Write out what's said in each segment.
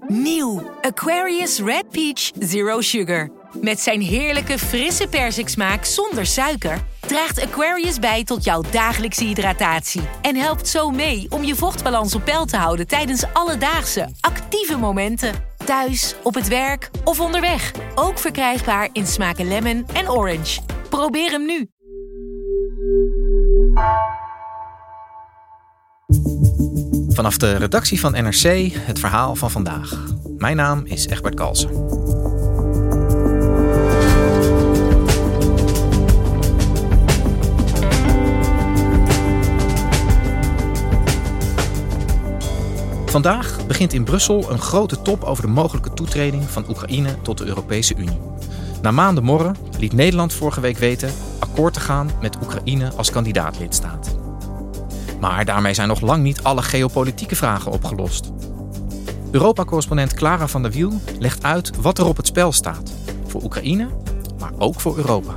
Nieuw Aquarius Red Peach Zero Sugar. Met zijn heerlijke frisse persiksmaak zonder suiker draagt Aquarius bij tot jouw dagelijkse hydratatie. En helpt zo mee om je vochtbalans op peil te houden tijdens alledaagse, actieve momenten. Thuis, op het werk of onderweg. Ook verkrijgbaar in smaken lemon en orange. Probeer hem nu. Vanaf de redactie van NRC het verhaal van vandaag. Mijn naam is Egbert Kalsen. Vandaag begint in Brussel een grote top over de mogelijke toetreding van Oekraïne tot de Europese Unie. Na maanden morren liet Nederland vorige week weten akkoord te gaan met Oekraïne als kandidaatlidstaat. Maar daarmee zijn nog lang niet alle geopolitieke vragen opgelost. Europa-correspondent Clara van der Wiel legt uit wat er op het spel staat. Voor Oekraïne, maar ook voor Europa.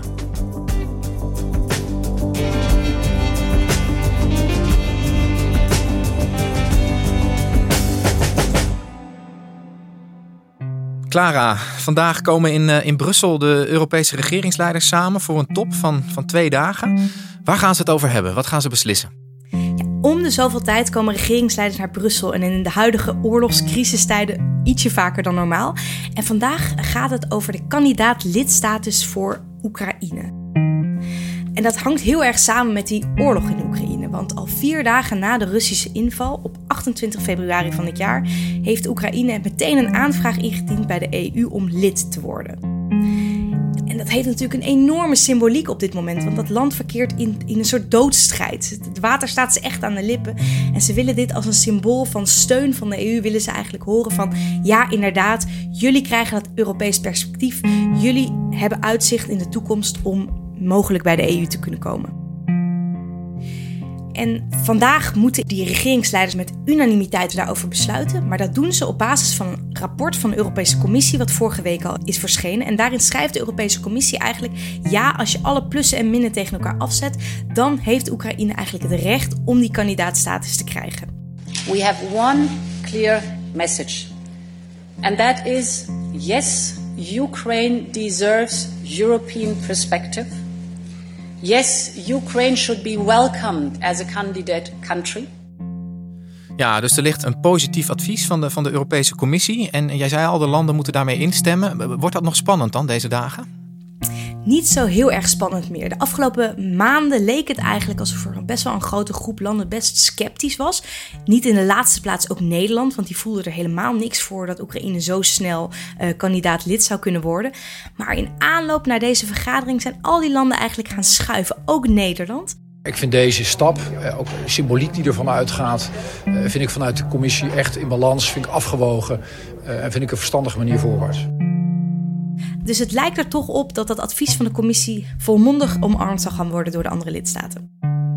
Clara, vandaag komen in Brussel de Europese regeringsleiders samen voor een top van 2 dagen. Waar gaan ze het over hebben? Wat gaan ze beslissen? Om de zoveel tijd komen regeringsleiders naar Brussel en in de huidige oorlogscrisistijden ietsje vaker dan normaal. En vandaag gaat het over de kandidaat-lidstatus voor Oekraïne. En dat hangt heel erg samen met die oorlog in Oekraïne. Want al 4 dagen na de Russische inval, op 28 februari van dit jaar, heeft Oekraïne meteen een aanvraag ingediend bij de EU om lid te worden. En dat heeft natuurlijk een enorme symboliek op dit moment. Want dat land verkeert in een soort doodsstrijd. Het water staat ze echt aan de lippen. En ze willen dit als een symbool van steun van de EU. Willen ze eigenlijk horen van, ja inderdaad, jullie krijgen dat Europees perspectief. Jullie hebben uitzicht in de toekomst om mogelijk bij de EU te kunnen komen. En vandaag moeten die regeringsleiders met unanimiteit daarover besluiten. Maar dat doen ze op basis van een rapport van de Europese Commissie, wat vorige week al is verschenen. En daarin schrijft de Europese Commissie eigenlijk, ja, als je alle plussen en minnen tegen elkaar afzet, dan heeft Oekraïne eigenlijk het recht om die kandidaatstatus te krijgen. We have one clear message. And that is, yes, Ukraine deserves European perspective. Yes, Ukraine should be welcomed as a candidate country. Ja, dus er ligt een positief advies van de Europese Commissie. En jij zei al, de landen moeten daarmee instemmen. Wordt dat nog spannend dan deze dagen? Niet zo heel erg spannend meer. De afgelopen maanden leek het eigenlijk alsof er best wel een grote groep landen best sceptisch was. Niet in de laatste plaats ook Nederland, want die voelde er helemaal niks voor dat Oekraïne zo snel kandidaat lid zou kunnen worden. Maar in aanloop naar deze vergadering zijn al die landen eigenlijk gaan schuiven, ook Nederland. Ik vind deze stap, ook de symboliek die ervan uitgaat, vind ik vanuit de commissie echt in balans, vind ik afgewogen en vind ik een verstandige manier voorwaarts. Dus het lijkt er toch op dat dat advies van de commissie volmondig omarmd zal gaan worden door de andere lidstaten.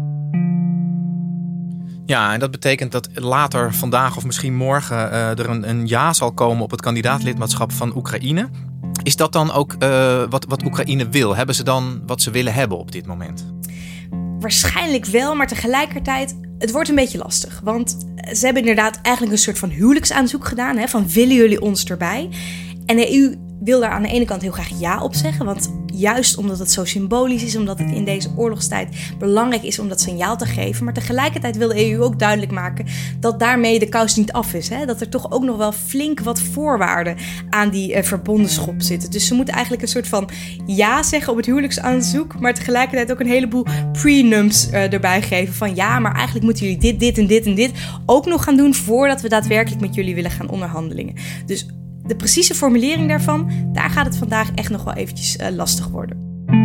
Ja, en dat betekent dat later vandaag of misschien morgen er een ja zal komen op het kandidaatlidmaatschap van Oekraïne. Is dat dan ook wat Oekraïne wil? Hebben ze dan wat ze willen hebben op dit moment? Waarschijnlijk wel, maar tegelijkertijd, het wordt een beetje lastig. Want ze hebben inderdaad eigenlijk een soort van huwelijksaanzoek gedaan. Hè, van willen jullie ons erbij? En de EU wil daar aan de ene kant heel graag ja op zeggen. Want juist omdat het zo symbolisch is, omdat het in deze oorlogstijd belangrijk is om dat signaal te geven. Maar tegelijkertijd wil de EU ook duidelijk maken dat daarmee de kous niet af is. Hè? Dat er toch ook nog wel flink wat voorwaarden aan die verbondenschap zitten. Dus ze moeten eigenlijk een soort van ja zeggen op het huwelijksaanzoek. Maar tegelijkertijd ook een heleboel prenums erbij geven. Van ja, maar eigenlijk moeten jullie dit en dit en dit ook nog gaan doen voordat we daadwerkelijk met jullie willen gaan onderhandelingen. Dus de precieze formulering daarvan, daar gaat het vandaag echt nog wel eventjes lastig worden.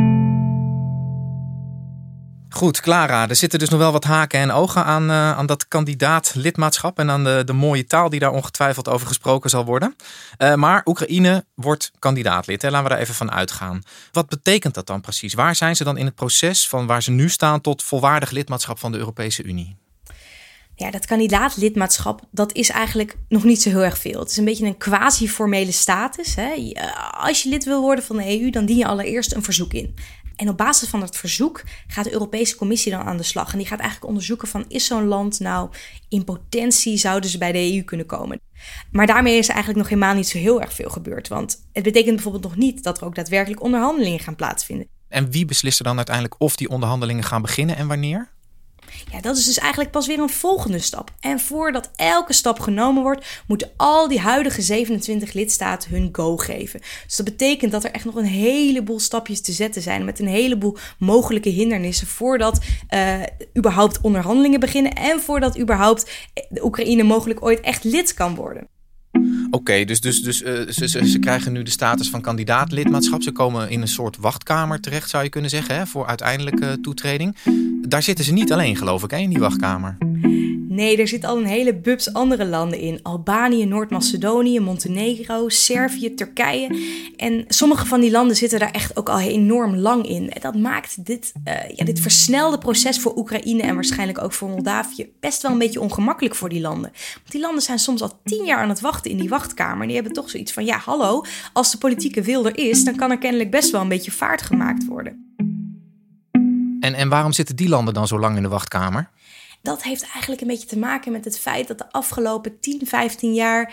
Goed, Clara, er zitten dus nog wel wat haken en ogen aan dat kandidaat-lidmaatschap en aan de mooie taal die daar ongetwijfeld over gesproken zal worden. Maar Oekraïne wordt kandidaatlid, hè? Laten we daar even van uitgaan. Wat betekent dat dan precies? Waar zijn ze dan in het proces van waar ze nu staan tot volwaardig lidmaatschap van de Europese Unie? Ja, dat kandidaatlidmaatschap, dat is eigenlijk nog niet zo heel erg veel. Het is een beetje een quasi-formele status. Hè? Als je lid wil worden van de EU, dan dien je allereerst een verzoek in. En op basis van dat verzoek gaat de Europese Commissie dan aan de slag. En die gaat eigenlijk onderzoeken van, is zo'n land nou in potentie, zouden ze bij de EU kunnen komen? Maar daarmee is er eigenlijk nog helemaal niet zo heel erg veel gebeurd. Want het betekent bijvoorbeeld nog niet dat er ook daadwerkelijk onderhandelingen gaan plaatsvinden. En wie beslist er dan uiteindelijk of die onderhandelingen gaan beginnen en wanneer? Ja, dat is dus eigenlijk pas weer een volgende stap. En voordat elke stap genomen wordt, moeten al die huidige 27 lidstaten hun go geven. Dus dat betekent dat er echt nog een heleboel stapjes te zetten zijn met een heleboel mogelijke hindernissen voordat überhaupt onderhandelingen beginnen en voordat überhaupt de Oekraïne mogelijk ooit echt lid kan worden. Oké, dus ze krijgen nu de status van kandidaat-lidmaatschap. Ze komen in een soort wachtkamer terecht, zou je kunnen zeggen, hè, voor uiteindelijke toetreding. Daar zitten ze niet alleen, geloof ik, hè, in die wachtkamer. Nee, er zitten al een hele bubs andere landen in. Albanië, Noord-Macedonië, Montenegro, Servië, Turkije. En sommige van die landen zitten daar echt ook al enorm lang in. En dat maakt dit versnelde proces voor Oekraïne en waarschijnlijk ook voor Moldavië best wel een beetje ongemakkelijk voor die landen. Want die landen zijn soms al 10 jaar aan het wachten in die wachtkamer. En die hebben toch zoiets van, ja, hallo, als de politieke wil er is, dan kan er kennelijk best wel een beetje vaart gemaakt worden. En waarom zitten die landen dan zo lang in de wachtkamer? Dat heeft eigenlijk een beetje te maken met het feit dat de afgelopen 10, 15 jaar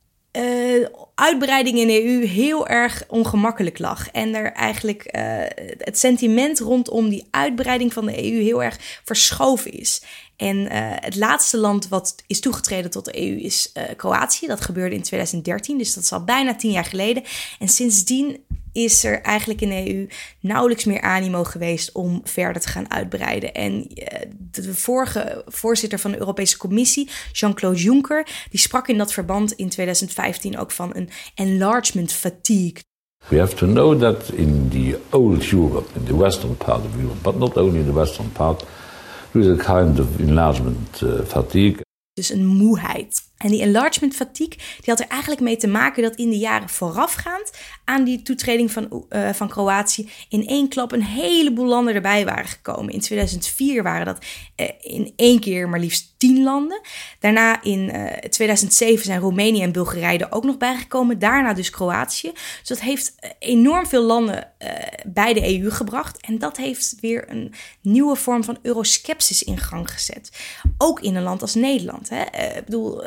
uitbreiding in de EU heel erg ongemakkelijk lag. En er eigenlijk het sentiment rondom die uitbreiding van de EU heel erg verschoven is. En het laatste land wat is toegetreden tot de EU is Kroatië. Dat gebeurde in 2013, dus dat is al bijna 10 jaar geleden. En sindsdien is er eigenlijk in de EU nauwelijks meer animo geweest om verder te gaan uitbreiden. En de vorige voorzitter van de Europese Commissie, Jean-Claude Juncker, die sprak in dat verband in 2015 ook van een enlargement fatigue. We have to know that in the old Europe, in the western part of Europe, but not only in the western part, there is a kind of enlargement fatigue. Dus een moeheid. En die enlargement fatigue, die had er eigenlijk mee te maken dat in de jaren voorafgaand aan die toetreding van Kroatië in één klap een heleboel landen erbij waren gekomen. In 2004 waren dat in één keer maar liefst 10 landen. Daarna in 2007 zijn Roemenië en Bulgarije er ook nog bijgekomen. Daarna dus Kroatië. Dus dat heeft enorm veel landen bij de EU gebracht. En dat heeft weer een nieuwe vorm van euroskepsis in gang gezet. Ook in een land als Nederland. Hè? Ik bedoel,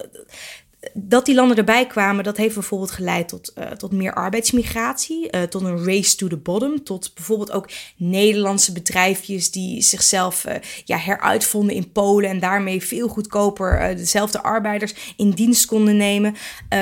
dat die landen erbij kwamen, dat heeft bijvoorbeeld geleid tot meer arbeidsmigratie, tot een race to the bottom, tot bijvoorbeeld ook Nederlandse bedrijfjes die zichzelf heruitvonden in Polen en daarmee veel goedkoper dezelfde arbeiders in dienst konden nemen.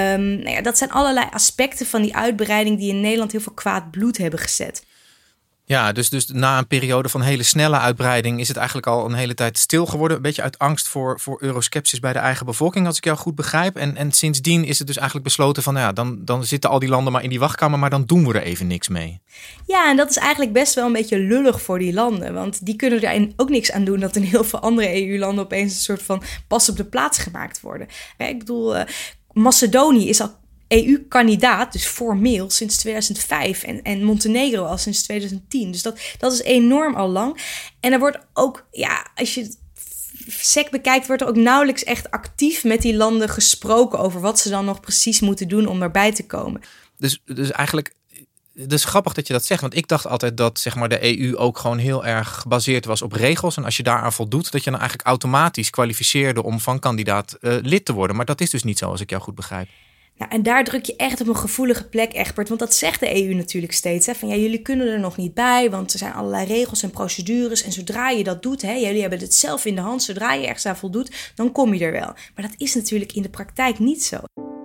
Dat zijn allerlei aspecten van die uitbreiding die in Nederland heel veel kwaad bloed hebben gezet. Ja, dus na een periode van hele snelle uitbreiding is het eigenlijk al een hele tijd stil geworden. Een beetje uit angst voor euroskepsis bij de eigen bevolking, als ik jou goed begrijp. En sindsdien is het dus eigenlijk besloten van, dan zitten al die landen maar in die wachtkamer, maar dan doen we er even niks mee. Ja, en dat is eigenlijk best wel een beetje lullig voor die landen. Want die kunnen er ook niks aan doen dat in heel veel andere EU-landen opeens een soort van pas op de plaats gemaakt worden. Ik bedoel, Macedonië is al EU-kandidaat, dus formeel, sinds 2005 en Montenegro al sinds 2010. Dus dat is enorm al lang. En er wordt ook, als je het sec bekijkt, wordt er ook nauwelijks echt actief met die landen gesproken over wat ze dan nog precies moeten doen om erbij te komen. Dus eigenlijk, het is grappig dat je dat zegt, want ik dacht altijd dat de EU ook gewoon heel erg gebaseerd was op regels. En als je daaraan voldoet, dat je dan eigenlijk automatisch kwalificeerde om van kandidaat lid te worden. Maar dat is dus niet zo, als ik jou goed begrijp. Nou, en daar druk je echt op een gevoelige plek, Egbert. Want dat zegt de EU natuurlijk steeds. Hè, van jullie kunnen er nog niet bij, want er zijn allerlei regels en procedures. En zodra je dat doet, jullie hebben het zelf in de hand. Zodra je ergens aan voldoet, dan kom je er wel. Maar dat is natuurlijk in de praktijk niet zo.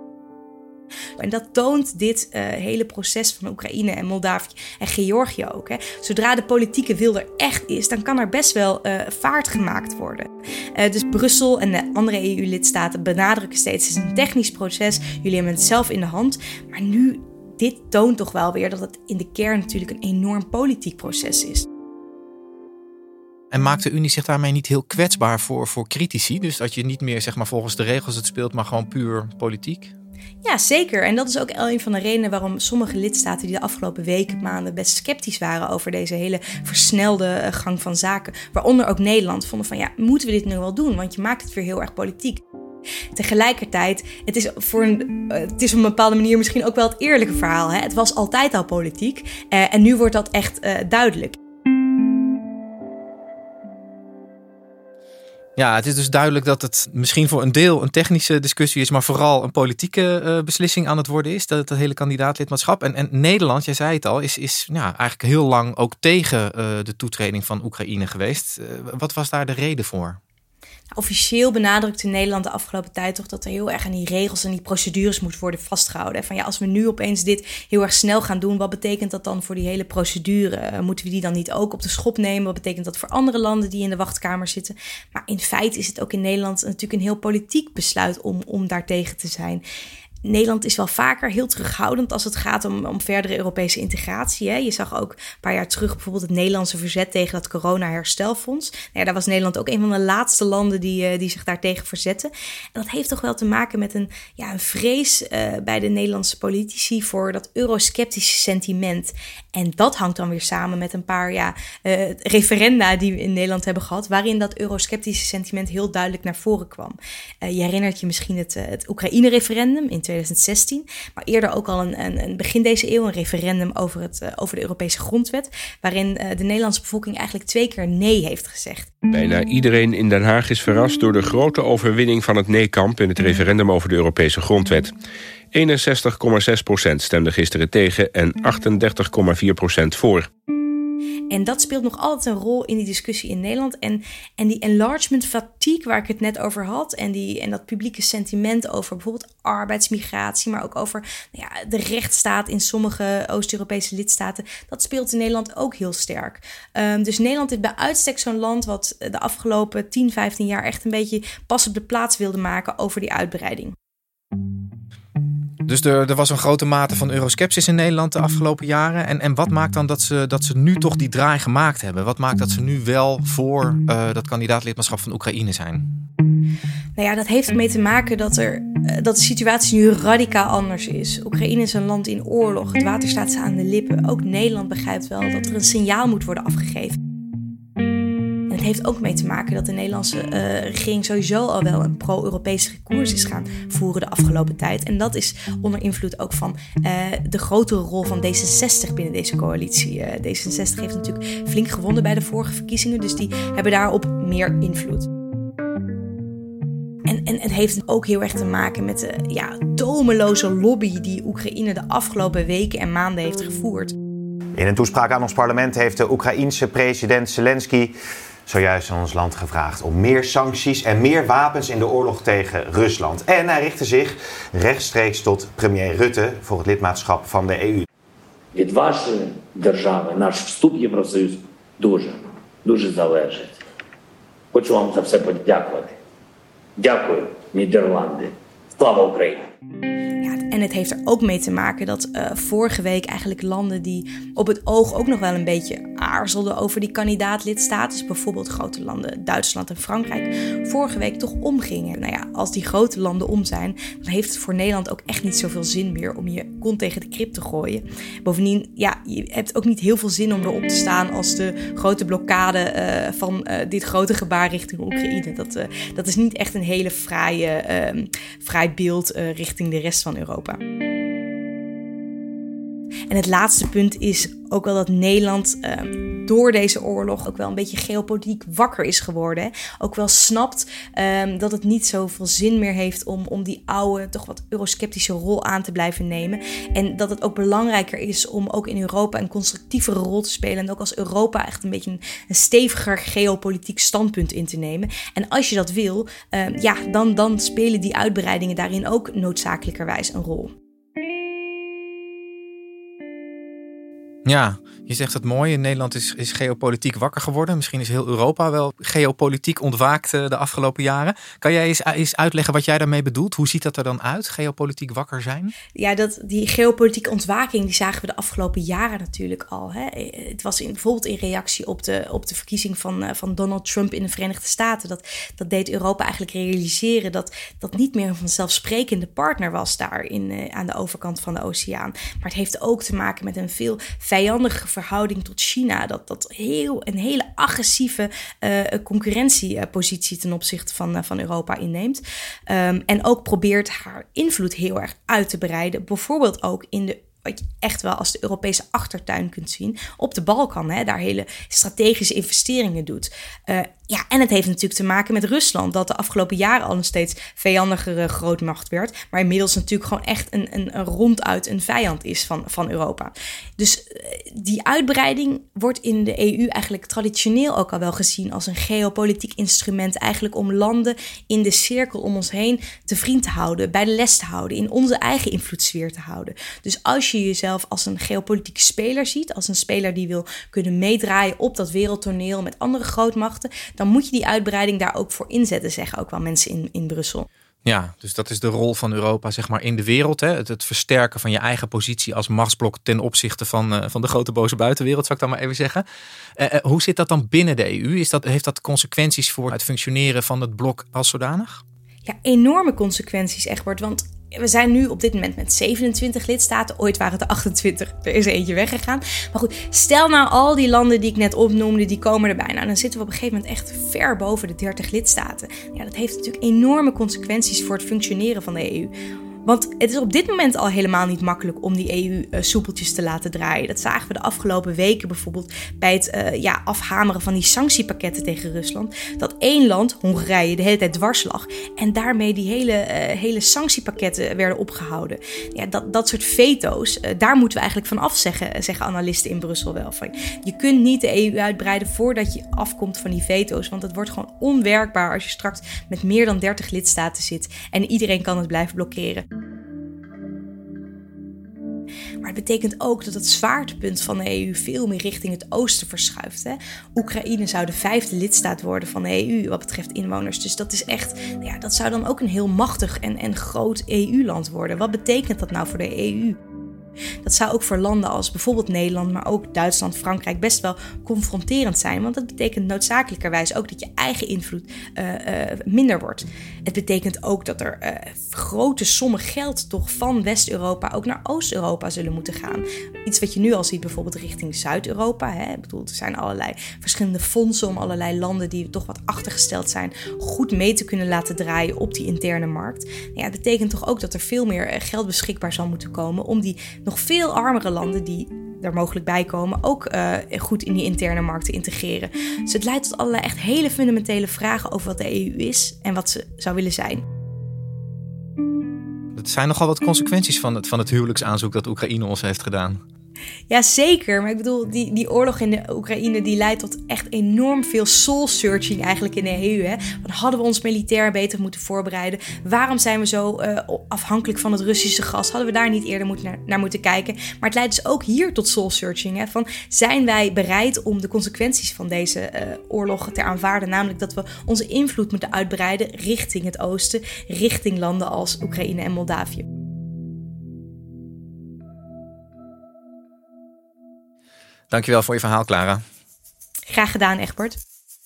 En dat toont dit hele proces van Oekraïne en Moldavië en Georgië ook. Hè. Zodra de politieke wil er echt is, dan kan er best wel vaart gemaakt worden. Dus Brussel en de andere EU-lidstaten benadrukken steeds, het is een technisch proces, jullie hebben het zelf in de hand. Maar nu, dit toont toch wel weer dat het in de kern natuurlijk een enorm politiek proces is. En maakt de Unie zich daarmee niet heel kwetsbaar voor critici? Dus dat je niet meer volgens de regels het speelt, maar gewoon puur politiek? Ja, zeker. En dat is ook een van de redenen waarom sommige lidstaten die de afgelopen weken, maanden best sceptisch waren over deze hele versnelde gang van zaken. Waaronder ook Nederland vonden van, moeten we dit nu wel doen? Want je maakt het weer heel erg politiek. Tegelijkertijd, het is op een bepaalde manier misschien ook wel het eerlijke verhaal. Hè? Het was altijd al politiek en nu wordt dat echt duidelijk. Ja, het is dus duidelijk dat het misschien voor een deel een technische discussie is, maar vooral een politieke beslissing aan het worden is, dat hele kandidaatlidmaatschap. En Nederland, jij zei het al, is eigenlijk heel lang ook tegen de toetreding van Oekraïne geweest. Wat was daar de reden voor? Officieel benadrukte Nederland de afgelopen tijd toch dat er heel erg aan die regels en die procedures moet worden vastgehouden. Van als we nu opeens dit heel erg snel gaan doen, wat betekent dat dan voor die hele procedure? Moeten we die dan niet ook op de schop nemen? Wat betekent dat voor andere landen die in de wachtkamer zitten? Maar in feite is het ook in Nederland natuurlijk een heel politiek besluit om daartegen te zijn. Nederland is wel vaker heel terughoudend als het gaat om verdere Europese integratie. Hè. Je zag ook een paar jaar terug bijvoorbeeld het Nederlandse verzet tegen dat corona-herstelfonds. Nou ja, daar was Nederland ook een van de laatste landen die zich daartegen verzetten. En dat heeft toch wel te maken met een vrees bij de Nederlandse politici voor dat eurosceptische sentiment. En dat hangt dan weer samen met een paar referenda die we in Nederland hebben gehad, waarin dat eurosceptische sentiment heel duidelijk naar voren kwam. Je herinnert je misschien het Oekraïne-referendum in 2016, maar eerder ook al een begin deze eeuw een referendum over de Europese grondwet, waarin de Nederlandse bevolking eigenlijk 2 keer nee heeft gezegd. Bijna iedereen in Den Haag is verrast door de grote overwinning van het nee-kamp in het referendum over de Europese grondwet. 61,6% stemde gisteren tegen en 38,4% voor. En dat speelt nog altijd een rol in die discussie in Nederland. En die enlargement fatigue waar ik het net over had, en dat publieke sentiment over bijvoorbeeld arbeidsmigratie, maar ook over de rechtsstaat in sommige Oost-Europese lidstaten, dat speelt in Nederland ook heel sterk. Dus Nederland is bij uitstek zo'n land wat de afgelopen 10, 15 jaar echt een beetje pas op de plaats wilde maken over die uitbreiding. Dus er was een grote mate van euroskepsis in Nederland de afgelopen jaren. En wat maakt dan dat ze nu toch die draai gemaakt hebben? Wat maakt dat ze nu wel voor dat kandidaatlidmaatschap van Oekraïne zijn? Nou ja, dat heeft ermee te maken dat de situatie nu radicaal anders is. Oekraïne is een land in oorlog. Het water staat ze aan de lippen. Ook Nederland begrijpt wel dat er een signaal moet worden afgegeven. En het heeft ook mee te maken dat de Nederlandse regering sowieso al wel een pro-Europese koers is gaan voeren de afgelopen tijd. En dat is onder invloed ook van de grotere rol van D66 binnen deze coalitie. D66 heeft natuurlijk flink gewonnen bij de vorige verkiezingen, dus die hebben daarop meer invloed. En het heeft ook heel erg te maken met de tomeloze lobby die Oekraïne de afgelopen weken en maanden heeft gevoerd. In een toespraak aan ons parlement heeft de Oekraïense president Zelensky zojuist aan ons land gevraagd om meer sancties en meer wapens in de oorlog tegen Rusland. En hij richtte zich rechtstreeks tot premier Rutte voor het lidmaatschap van de EU. Від вашої держави наш вступ в Євросоюз дуже залежить. Хочу вам за все подякувати. Дякую, Нідерланди. Слава Україні! En het heeft er ook mee te maken dat vorige week eigenlijk landen die op het oog ook nog wel een beetje aarzelden over die kandidaatlidstatus, bijvoorbeeld grote landen Duitsland en Frankrijk, vorige week toch omgingen. Nou ja, als die grote landen om zijn, dan heeft het voor Nederland ook echt niet zoveel zin meer om je kont tegen de krip te gooien. Bovendien, je hebt ook niet heel veel zin om erop te staan als de grote blokkade van dit grote gebaar richting Oekraïne. Dat is niet echt een hele fraai beeld richting de rest van Europa. En het laatste punt is ook wel dat Nederland door deze oorlog ook wel een beetje geopolitiek wakker is geworden. Hè? Ook wel snapt dat het niet zoveel zin meer heeft om die oude, toch wat eurosceptische rol aan te blijven nemen. En dat het ook belangrijker is om ook in Europa een constructievere rol te spelen. En ook als Europa echt een beetje een steviger geopolitiek standpunt in te nemen. En als je dat wil, dan spelen die uitbreidingen daarin ook noodzakelijkerwijs een rol. Ja, je zegt het mooi. Nederland is geopolitiek wakker geworden. Misschien is heel Europa wel geopolitiek ontwaakt de afgelopen jaren. Kan jij eens uitleggen wat jij daarmee bedoelt? Hoe ziet dat er dan uit, geopolitiek wakker zijn? Ja, die geopolitieke ontwaking die zagen we de afgelopen jaren natuurlijk al. Hè. Het was bijvoorbeeld in reactie op de verkiezing van Donald Trump in de Verenigde Staten. Dat deed Europa eigenlijk realiseren dat niet meer een vanzelfsprekende partner was daar aan de overkant van de oceaan. Maar het heeft ook te maken met een veel vijandige verhouding tot China, dat een hele agressieve concurrentiepositie ten opzichte van Europa inneemt. En ook probeert haar invloed heel erg uit te breiden, bijvoorbeeld ook in de wat je echt wel als de Europese achtertuin kunt zien, op de Balkan, daar hele strategische investeringen doet. En het heeft natuurlijk te maken met Rusland, dat de afgelopen jaren al een steeds vijandigere grootmacht werd, maar inmiddels natuurlijk gewoon echt een ronduit een vijand is van Europa. Dus die uitbreiding wordt in de EU eigenlijk traditioneel ook al wel gezien als een geopolitiek instrument, eigenlijk om landen in de cirkel om ons heen te vriend te houden, bij de les te houden, in onze eigen invloedssfeer te houden. Dus als je jezelf als een geopolitieke speler ziet, als een speler die wil kunnen meedraaien op dat wereldtoneel met andere grootmachten, dan moet je die uitbreiding daar ook voor inzetten, zeggen ook wel mensen in Brussel. Ja, dus dat is de rol van Europa zeg maar in de wereld. Hè? Het versterken van je eigen positie als machtsblok ten opzichte van de grote boze buitenwereld, zou ik dan maar even zeggen. Hoe zit dat dan binnen de EU? Heeft dat consequenties voor het functioneren van het blok als zodanig? Ja, enorme consequenties, Egbert. Want we zijn nu op dit moment met 27 lidstaten. Ooit waren het er 28. Er is er eentje weggegaan. Maar goed, stel nou al die landen die ik net opnoemde, die komen erbij. Nou, dan zitten we op een gegeven moment echt ver boven de 30 lidstaten. Ja, dat heeft natuurlijk enorme consequenties voor het functioneren van de EU. Want het is op dit moment al helemaal niet makkelijk om die EU soepeltjes te laten draaien. Dat zagen we de afgelopen weken bijvoorbeeld bij het afhameren van die sanctiepakketten tegen Rusland. Dat één land, Hongarije, de hele tijd dwars lag. En daarmee die hele sanctiepakketten werden opgehouden. Ja, dat soort veto's, daar moeten we eigenlijk van af zeggen analisten in Brussel wel. Van, je kunt niet de EU uitbreiden voordat je afkomt van die veto's. Want het wordt gewoon onwerkbaar als je straks met meer dan 30 lidstaten zit. En iedereen kan het blijven blokkeren. Maar het betekent ook dat het zwaartepunt van de EU veel meer richting het oosten verschuift. Hè? Oekraïne zou de 5e lidstaat worden van de EU wat betreft inwoners. Dus dat is echt, dat zou dan ook een heel machtig en groot EU-land worden. Wat betekent dat nou voor de EU? Dat zou ook voor landen als bijvoorbeeld Nederland, maar ook Duitsland, Frankrijk best wel confronterend zijn. Want dat betekent noodzakelijkerwijs ook dat je eigen invloed minder wordt. Het betekent ook dat er grote sommen geld toch van West-Europa ook naar Oost-Europa zullen moeten gaan. Iets wat je nu al ziet bijvoorbeeld richting Zuid-Europa. Hè? Ik bedoel, er zijn allerlei verschillende fondsen om allerlei landen die toch wat achtergesteld zijn goed mee te kunnen laten draaien op die interne markt. Ja, het betekent toch ook dat er veel meer geld beschikbaar zal moeten komen om die nog veel armere landen die er mogelijk bij komen ook goed in die interne markt te integreren. Dus het leidt tot allerlei echt hele fundamentele vragen over wat de EU is en wat ze zou willen zijn. Het zijn nogal wat consequenties van het huwelijksaanzoek dat Oekraïne ons heeft gedaan. Ja, zeker. Maar ik bedoel, die oorlog in de Oekraïne die leidt tot echt enorm veel soul-searching eigenlijk in de EU. Hè? Want hadden we ons militair beter moeten voorbereiden? Waarom zijn we zo afhankelijk van het Russische gas? Hadden we daar niet eerder naar moeten kijken? Maar het leidt dus ook hier tot soul-searching. Hè? Van, zijn wij bereid om de consequenties van deze oorlog te aanvaarden? Namelijk dat we onze invloed moeten uitbreiden richting het oosten, richting landen als Oekraïne en Moldavië. Dankjewel voor je verhaal, Clara. Graag gedaan, Egbert.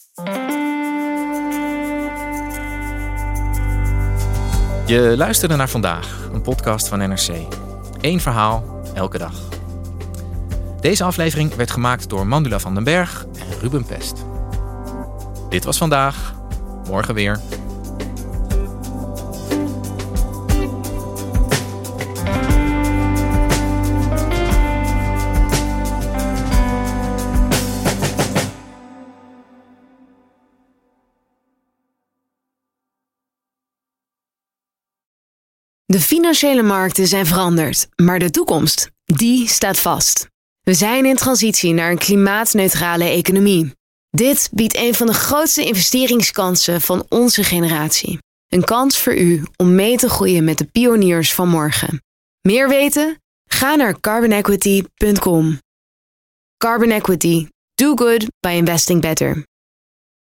Je luisterde naar Vandaag, een podcast van NRC. 1 verhaal, elke dag. Deze aflevering werd gemaakt door Mandula van den Berg en Ruben Pest. Dit was Vandaag, morgen weer. De financiële markten zijn veranderd, maar de toekomst, die staat vast. We zijn in transitie naar een klimaatneutrale economie. Dit biedt een van de grootste investeringskansen van onze generatie. Een kans voor u om mee te groeien met de pioniers van morgen. Meer weten? Ga naar carbonequity.com. Carbon Equity. Do good by investing better.